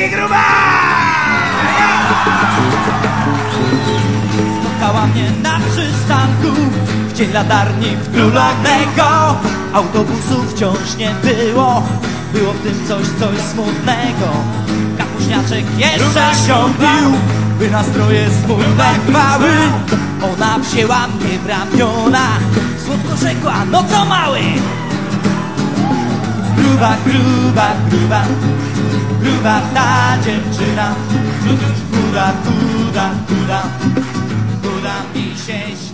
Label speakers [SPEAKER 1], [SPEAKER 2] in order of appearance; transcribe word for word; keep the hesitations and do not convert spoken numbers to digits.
[SPEAKER 1] gruba!
[SPEAKER 2] Spotkała mnie na przystanku w dzień latarni wkrólonego. Autobusów wciąż nie było, było w tym coś, coś smutnego. Kapuśniaczek jeszcze się bił, by nastroje smutek mały. Ona wzięła mnie w ramiona, słodko rzekła, no co mały? Gruba, gruba, gruba, gruba ta dziewczyna. Kuda, kuda, kuda, kuda mi się śni.